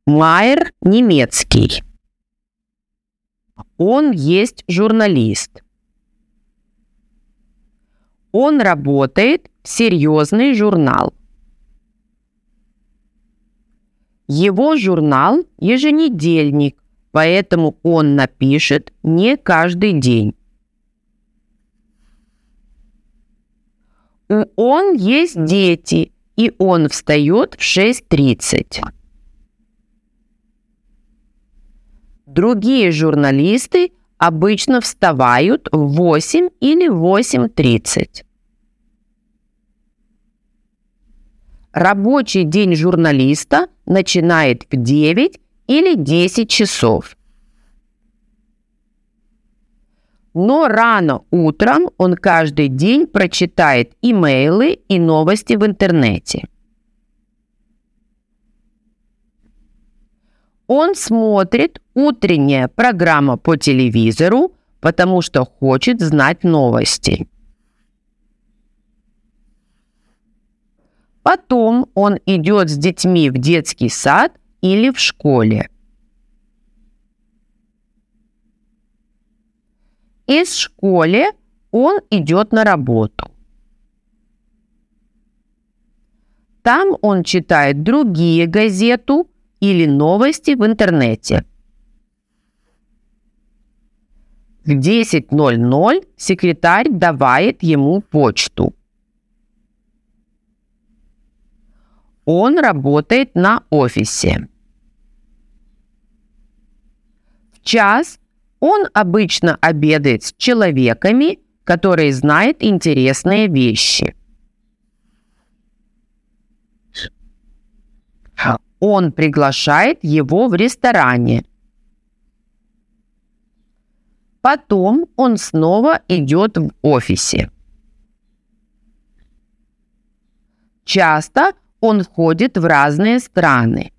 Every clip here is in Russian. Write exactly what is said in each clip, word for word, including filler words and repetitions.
Майер немецкий. Он есть журналист. Он работает в серьезный журнал. Его журнал еженедельник, поэтому он напишет не каждый день. У он есть дети, и он встает в шесть тридцать. Другие журналисты обычно вставают в восемь или восемь тридцать. Рабочий день журналиста начинает в девять или десять часов. Но рано утром он каждый день прочитает имейлы и новости в интернете. Он смотрит утреннюю программу по телевизору, потому что хочет знать новости. Потом он идет с детьми в детский сад или в школе. Из школы он идет на работу. Там он читает другие газеты или новости в интернете. В десять ноль ноль секретарь давает ему почту. Он работает на офисе. В час он обычно обедает с человеками, которые знают интересные вещи. Он приглашает его в ресторане. Потом он снова идет в офисе. Часто он ходит в разные страны.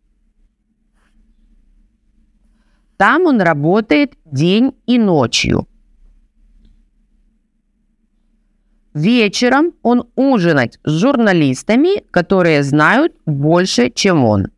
Там он работает день и ночью. Вечером он ужинает с журналистами, которые знают больше, чем он.